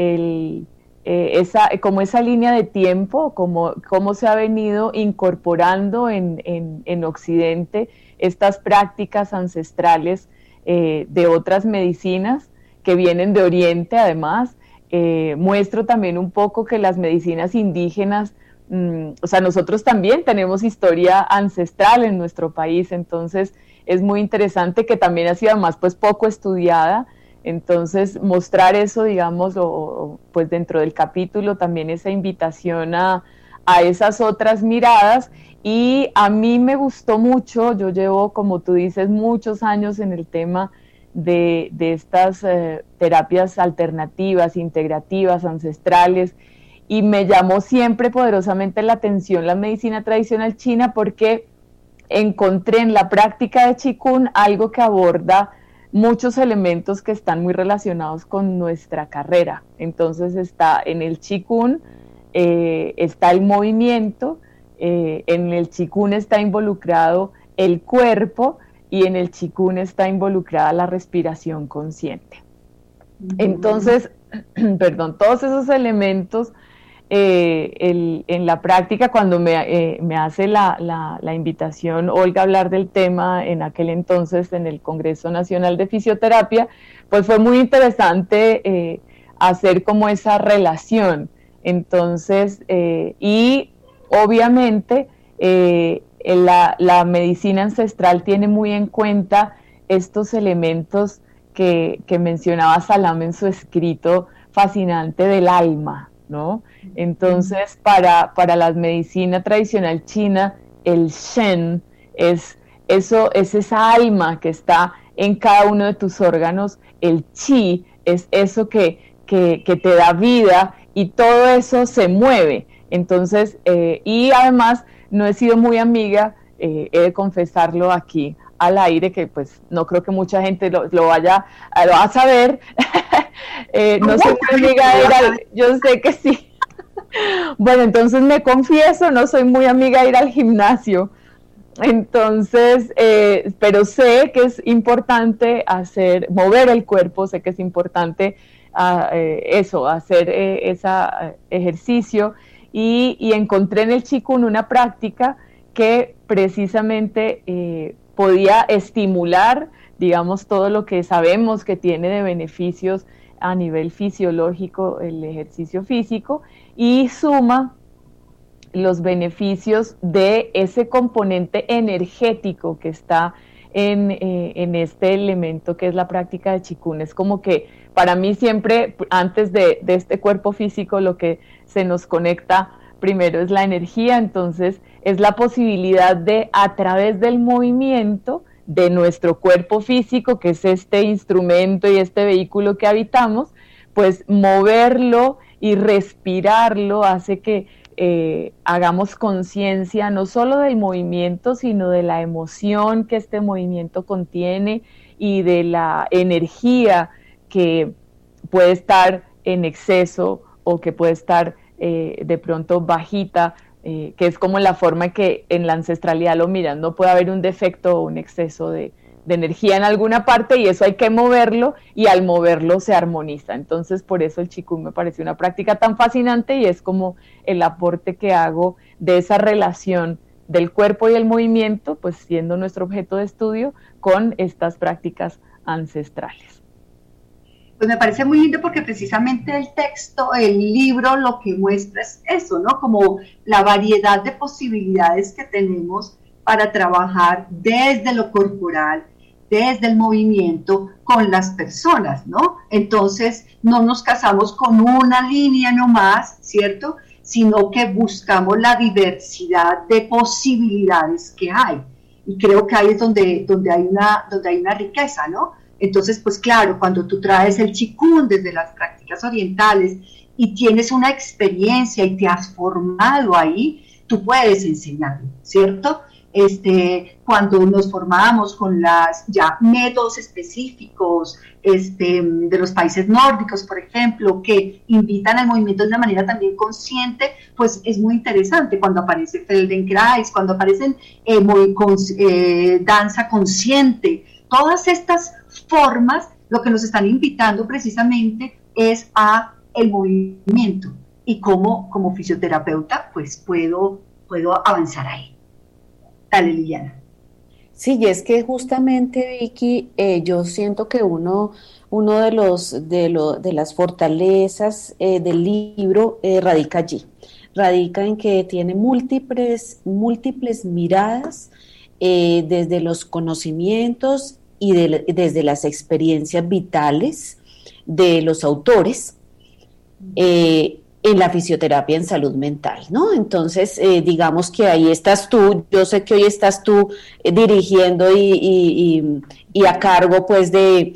esa línea de tiempo, cómo se ha venido incorporando en Occidente estas prácticas ancestrales de otras medicinas que vienen de Oriente. Además, muestro también un poco que las medicinas indígenas, o sea, nosotros también tenemos historia ancestral en nuestro país, entonces es muy interesante, que también ha sido además pues poco estudiada. Entonces mostrar eso, digamos, pues dentro del capítulo también esa invitación a esas otras miradas. Y a mí me gustó mucho, yo llevo, como tú dices, muchos años en el tema de estas terapias alternativas, integrativas, ancestrales, y me llamó siempre poderosamente la atención la medicina tradicional china, porque encontré en la práctica de Qigong algo que aborda muchos elementos que están muy relacionados con nuestra carrera. Entonces está en el Qigong, está el movimiento, en el Qigong está involucrado el cuerpo, y en el Qigong está involucrada la respiración consciente. Entonces, todos esos elementos en la práctica, cuando me hace la invitación Olga a hablar del tema en aquel entonces en el Congreso Nacional de Fisioterapia, pues fue muy interesante hacer como esa relación. Entonces, y obviamente la medicina ancestral tiene muy en cuenta estos elementos que mencionaba Salam en su escrito fascinante del alma, ¿no? Entonces, para la medicina tradicional china, el Shen es esa alma que está en cada uno de tus órganos. El Qi es eso que te da vida, y todo eso se mueve. Entonces, y además no he sido muy amiga, he de confesarlo aquí al aire, que pues no creo que mucha gente lo vaya a saber. No soy muy amiga yo sé que sí. Bueno, entonces me confieso, no soy muy amiga de ir al gimnasio. Entonces, pero sé que es importante mover el cuerpo, sé que es importante hacer ese ejercicio, y encontré en el Qigong una práctica que precisamente podía estimular, digamos, todo lo que sabemos que tiene de beneficios a nivel fisiológico el ejercicio físico, y suma los beneficios de ese componente energético que está en este elemento que es la práctica de Qigong. Es como que para mí siempre, antes de este cuerpo físico, lo que se nos conecta primero es la energía. Entonces es la posibilidad de, a través del movimiento de nuestro cuerpo físico, que es este instrumento y este vehículo que habitamos, pues moverlo y respirarlo hace que hagamos conciencia no solo del movimiento, sino de la emoción que este movimiento contiene y de la energía que puede estar en exceso o que puede estar de pronto bajita, que es como la forma en que en la ancestralidad lo miran. No puede haber un defecto o un exceso de energía en alguna parte, y eso hay que moverlo, y al moverlo se armoniza. Entonces, por eso el Qigong me parece una práctica tan fascinante, y es como el aporte que hago de esa relación del cuerpo y el movimiento, pues siendo nuestro objeto de estudio, con estas prácticas ancestrales. Pues me parece muy lindo, porque precisamente el texto, el libro, lo que muestra es eso, ¿no? Como la variedad de posibilidades que tenemos para trabajar desde lo corporal, desde el movimiento con las personas, ¿no? Entonces no nos casamos con una línea nomás, ¿cierto? Sino que buscamos la diversidad de posibilidades que hay. Y creo que ahí es donde hay una riqueza, ¿no? Entonces, pues claro, cuando tú traes el Qigong desde las prácticas orientales y tienes una experiencia y te has formado ahí, tú puedes enseñarlo, ¿cierto? cuando nos formamos con las ya métodos específicos de los países nórdicos, por ejemplo, que invitan al movimiento de una manera también consciente, pues es muy interesante cuando aparece Feldenkrais, cuando aparecen danza consciente. Todas estas formas lo que nos están invitando precisamente es a el movimiento, y como fisioterapeuta pues puedo avanzar ahí. Dale, Liliana. Sí, y es que justamente, Vicky, yo siento que uno de las fortalezas del libro radica allí, radica en que tiene múltiples miradas desde los conocimientos y desde las experiencias vitales de los autores en la fisioterapia en salud mental, ¿no? Entonces, digamos que ahí estás tú, yo sé que hoy estás tú dirigiendo y a cargo, pues, de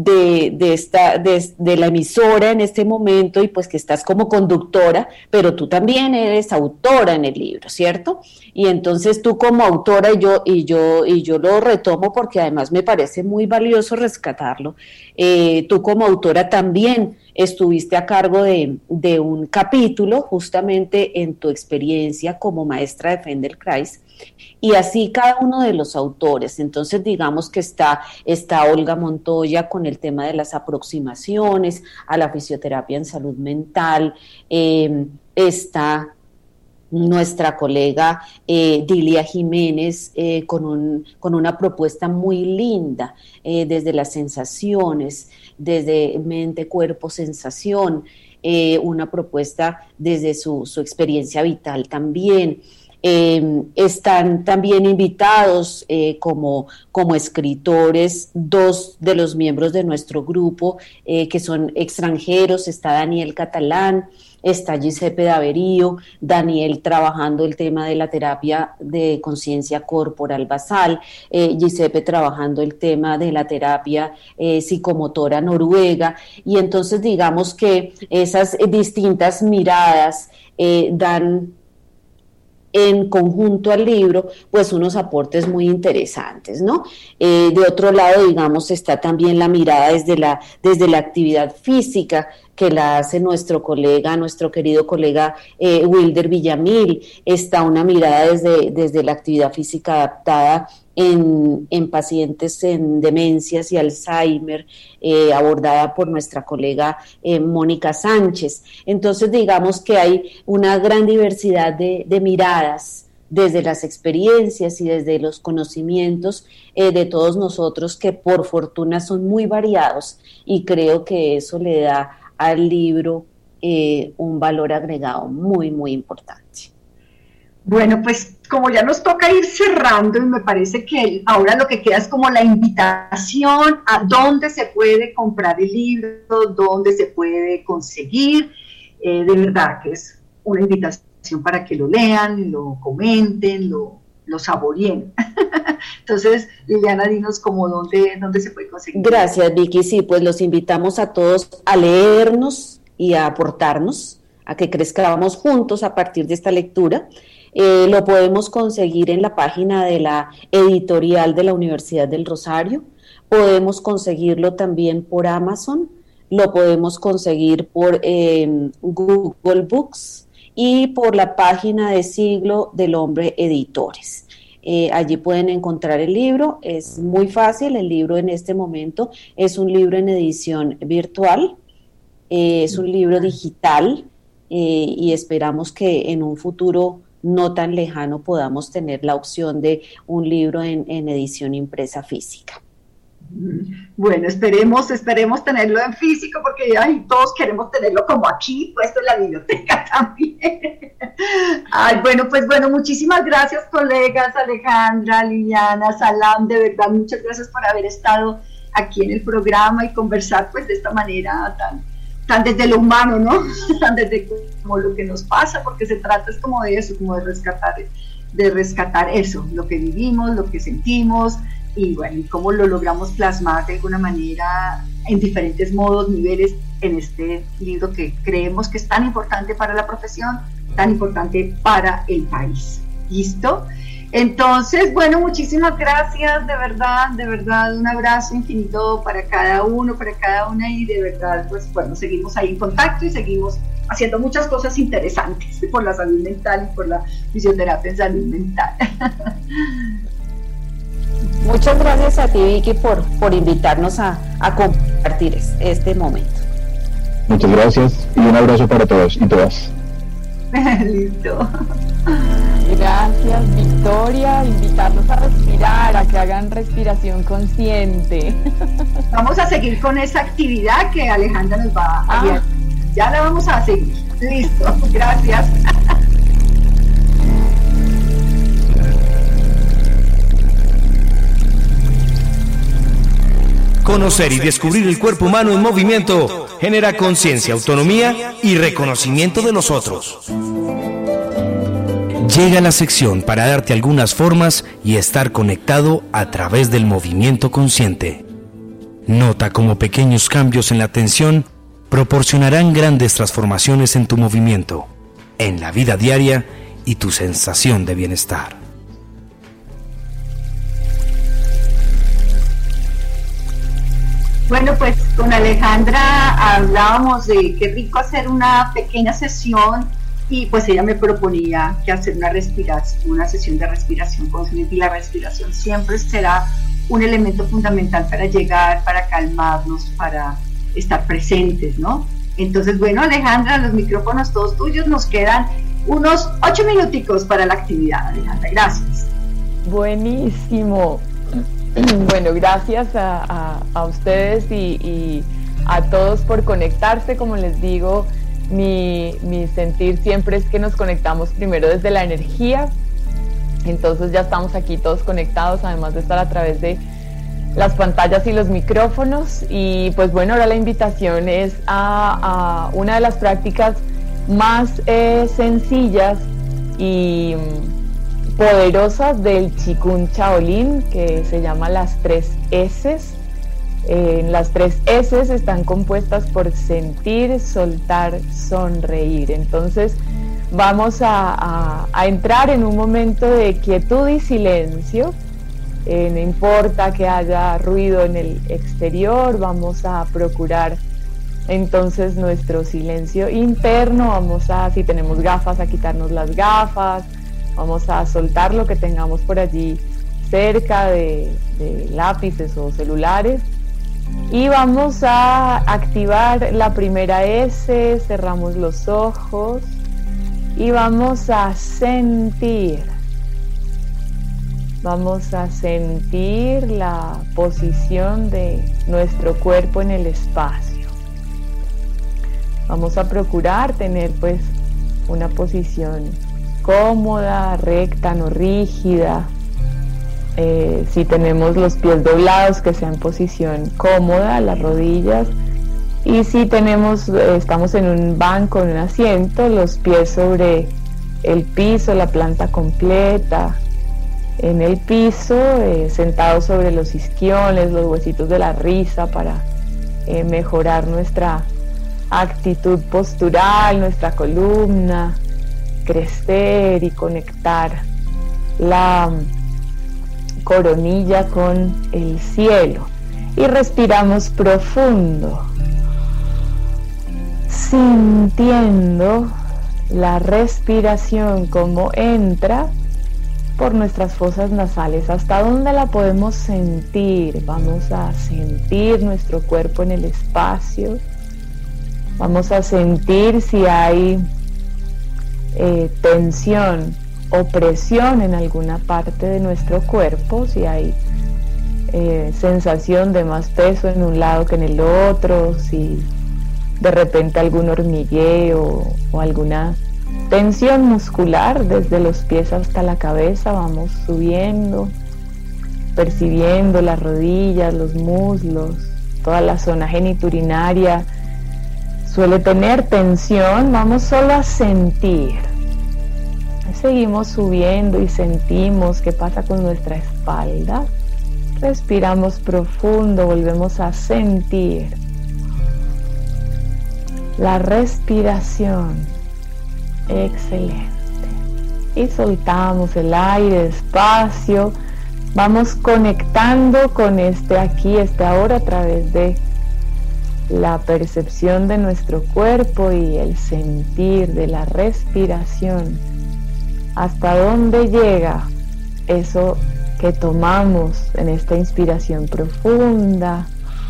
la emisora en este momento, y pues que estás como conductora, pero tú también eres autora en el libro, ¿cierto? Y entonces tú como autora, y yo lo retomo porque además me parece muy valioso rescatarlo, tú como autora también estuviste a cargo de un capítulo justamente en tu experiencia como maestra de Feldenkrais, y así cada uno de los autores. Entonces digamos que está Olga Montoya con el tema de las aproximaciones a la fisioterapia en salud mental, está nuestra colega Dilia Jiménez con una propuesta muy linda desde las sensaciones, desde mente, cuerpo, sensación, una propuesta desde su experiencia vital también. Están también invitados como escritores dos de los miembros de nuestro grupo que son extranjeros. Está Daniel Catalán, está Giuseppe Daverío, Daniel trabajando el tema de la terapia de conciencia corporal basal, Giuseppe trabajando el tema de la terapia psicomotora noruega, y entonces digamos que esas distintas miradas dan en conjunto al libro, pues unos aportes muy interesantes, ¿no? De otro lado, digamos, está también la mirada desde la actividad física, que la hace nuestro querido colega Wilder Villamil. Está una mirada desde la actividad física adaptada en pacientes en demencias y Alzheimer, abordada por nuestra colega Mónica Sánchez. Entonces digamos que hay una gran diversidad de miradas desde las experiencias y desde los conocimientos de todos nosotros, que por fortuna son muy variados, y creo que eso le da al libro un valor agregado muy, muy importante. Bueno, pues como ya nos toca ir cerrando, y me parece que ahora lo que queda es como la invitación a dónde se puede comprar el libro, dónde se puede conseguir. De verdad que es una invitación para que lo lean, lo comenten, lo saboreen. Entonces, Liliana, dinos como dónde se puede conseguir. Gracias, Vicky. Sí, pues los invitamos a todos a leernos y a aportarnos, a que crezcamos juntos a partir de esta lectura. Lo podemos conseguir en la página de la editorial de la Universidad del Rosario, podemos conseguirlo también por Amazon, lo podemos conseguir por Google Books y por la página de Siglo del Hombre Editores. Allí pueden encontrar el libro, es muy fácil. El libro en este momento es un libro en edición virtual, es un libro digital, y esperamos que en un futuro no tan lejano podamos tener la opción de un libro en edición impresa física. Bueno, esperemos tenerlo en físico, porque todos queremos tenerlo como aquí, puesto en la biblioteca también. Bueno, muchísimas gracias, colegas, Alejandra, Liliana, Salam, de verdad, muchas gracias por haber estado aquí en el programa y conversar pues de esta manera tan desde lo humano, ¿no? Tan desde como lo que nos pasa, porque se trata es como de eso, como de rescatar eso, lo que vivimos, lo que sentimos, y bueno, y cómo lo logramos plasmar de alguna manera en diferentes modos, niveles, en este libro que creemos que es tan importante para la profesión, tan importante para el país. ¿Listo? Entonces, bueno, muchísimas gracias, de verdad, un abrazo infinito para cada uno, para cada una, y de verdad, pues bueno, seguimos ahí en contacto y seguimos haciendo muchas cosas interesantes por la salud mental y por la fisioterapia en salud mental. Muchas gracias a ti, Vicky, por invitarnos a compartir este momento. Muchas gracias y un abrazo para todos y todas. Listo. Gracias, Victoria. Invitarlos a respirar, a que hagan respiración consciente. Vamos a seguir con esa actividad que Alejandra nos va a guiar. Ya la vamos a seguir. Listo, gracias. Conocer y descubrir el cuerpo humano en movimiento genera conciencia, autonomía y reconocimiento de los otros. Llega la sección para darte algunas formas y estar conectado a través del movimiento consciente. Nota cómo pequeños cambios en la atención proporcionarán grandes transformaciones en tu movimiento, en la vida diaria y tu sensación de bienestar. Bueno, pues con Alejandra hablábamos de qué rico hacer una pequeña sesión, y pues ella me proponía que hacer una sesión de respiración consciente, y la respiración siempre será un elemento fundamental para llegar, para calmarnos, para estar presentes, ¿no? Entonces, bueno, Alejandra, los micrófonos todos tuyos, nos quedan unos 8 minuticos para la actividad, Alejandra, gracias. Buenísimo. Bueno, gracias a ustedes y a todos por conectarse. Como les digo, mi sentir siempre es que nos conectamos primero desde la energía. Entonces ya estamos aquí todos conectados, además de estar a través de las pantallas y los micrófonos. Y pues bueno, ahora la invitación es a una de las prácticas más sencillas y poderosas del Qigong Shaolin, que se llama las 3 S's. Las 3 S's están compuestas por sentir, soltar, sonreír. Entonces vamos a entrar en un momento de quietud y silencio. No importa que haya ruido en el exterior, vamos a procurar entonces nuestro silencio interno. Vamos a, si tenemos gafas, a quitarnos las gafas. Vamos a soltar lo que tengamos por allí cerca de lápices o celulares. Y vamos a activar la primera S, cerramos los ojos y vamos a sentir. Vamos a sentir la posición de nuestro cuerpo en el espacio. Vamos a procurar tener pues una posición cómoda, recta, no rígida. Si tenemos los pies doblados, que sea en posición cómoda, las rodillas. Y si estamos en un banco, en un asiento, los pies sobre el piso, la planta completa. En el piso, sentados sobre los isquiones, los huesitos de la risa, para mejorar nuestra actitud postural, nuestra columna, crecer y conectar la coronilla con el cielo. Y respiramos profundo, sintiendo la respiración como entra por nuestras fosas nasales. ¿Hasta dónde la podemos sentir? Vamos a sentir nuestro cuerpo en el espacio. Vamos a sentir si hay tensión o presión en alguna parte de nuestro cuerpo, si hay sensación de más peso en un lado que en el otro, si de repente algún hormigueo o alguna tensión muscular desde los pies hasta la cabeza. Vamos subiendo, percibiendo las rodillas, los muslos, toda la zona geniturinaria suele tener tensión. Vamos solo a sentir. Seguimos subiendo y sentimos qué pasa con nuestra espalda. Respiramos profundo, volvemos a sentir la respiración. Excelente. y soltamos el aire despacio. Vamos conectando con este aquí, este ahora a través de la percepción de nuestro cuerpo y el sentir de la respiración. ¿Hasta dónde llega eso que tomamos en esta inspiración profunda?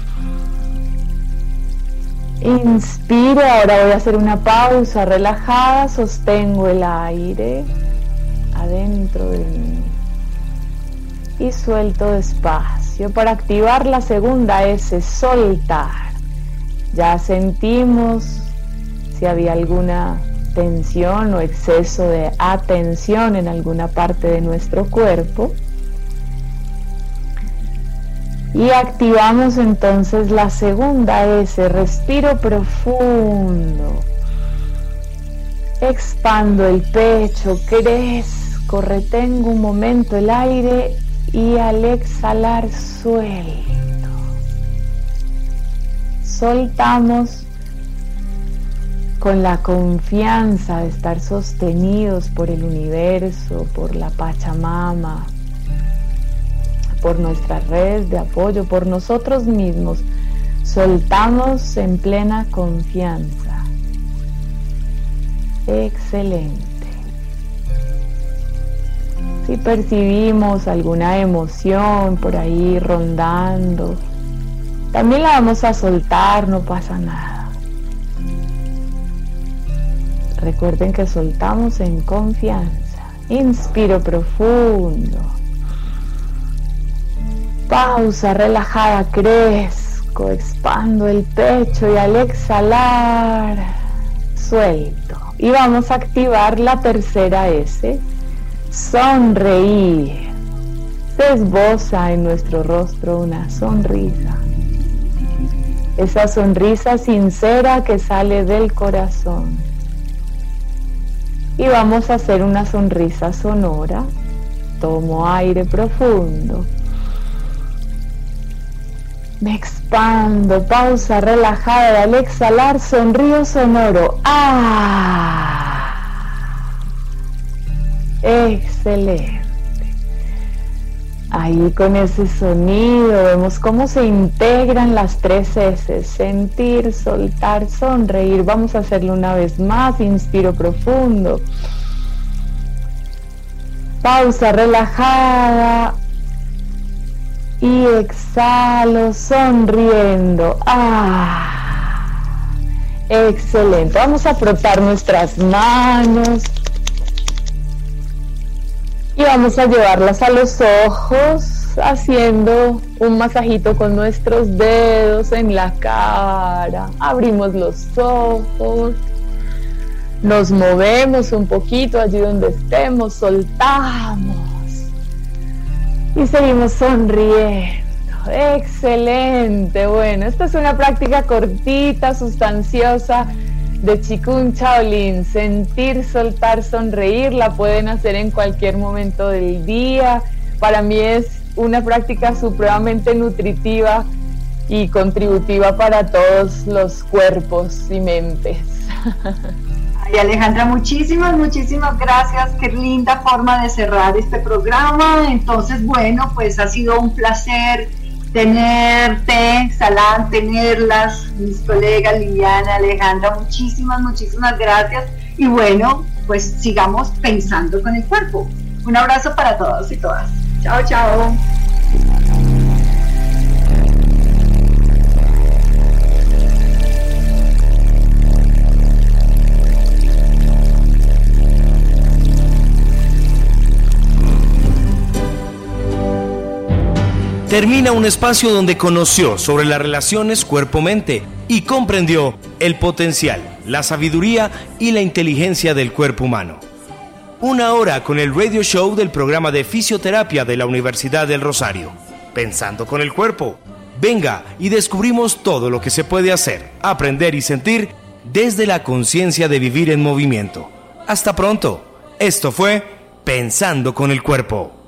Inspiro, ahora voy a hacer una pausa relajada, sostengo el aire adentro de mí y suelto despacio. Para activar la segunda S, soltar. Ya sentimos si había alguna tensión o exceso de atención en alguna parte de nuestro cuerpo. Y activamos entonces la segunda S, respiro profundo. Expando el pecho, crezco, retengo un momento el aire y al exhalar suelto. Soltamos con la confianza de estar sostenidos por el universo, por la Pachamama, por nuestras redes de apoyo, por nosotros mismos. Soltamos en plena confianza. Excelente. Si percibimos alguna emoción por ahí rondando, también la vamos a soltar, no pasa nada. Recuerden que soltamos en confianza. Inspiro profundo. Pausa relajada, crezco, expando el pecho y al exhalar suelto. Y vamos a activar la tercera S, sonreír. Se esboza en nuestro rostro una sonrisa. Esa sonrisa sincera que sale del corazón. Y vamos a hacer una sonrisa sonora. Tomo aire profundo. Me expando, pausa relajada y al exhalar sonrío sonoro. ¡Ah! Excelente. Ahí con ese sonido vemos cómo se integran las tres S. Sentir, soltar, sonreír. Vamos a hacerlo una vez más. Inspiro profundo. Pausa relajada. Y exhalo sonriendo. ¡Ah! Excelente. Vamos a frotar nuestras manos. Y vamos a llevarlas a los ojos, haciendo un masajito con nuestros dedos en la cara. Abrimos los ojos. Nos movemos un poquito allí donde estemos. Soltamos. Y seguimos sonriendo. Excelente. Bueno, esta es una práctica cortita, sustanciosa de Qigong Shaolin. Sentir, soltar, sonreír. La pueden hacer en cualquier momento del día. Para mí es una práctica supremamente nutritiva y contributiva para todos los cuerpos y mentes. Ay, Alejandra, muchísimas gracias. Qué linda forma de cerrar este programa. Entonces, bueno, pues ha sido un placer tenerte, Salán, tenerlas, mis colegas Liliana, Alejandra, muchísimas gracias. Y bueno, pues sigamos pensando con el cuerpo. Un abrazo para todos y todas. Chao, chao. Termina un espacio donde conoció sobre las relaciones cuerpo-mente y comprendió el potencial, la sabiduría y la inteligencia del cuerpo humano. Una hora con el radio show del programa de fisioterapia de la Universidad del Rosario. Pensando con el cuerpo. Venga y descubrimos todo lo que se puede hacer, aprender y sentir desde la conciencia de vivir en movimiento. Hasta pronto. Esto fue Pensando con el Cuerpo.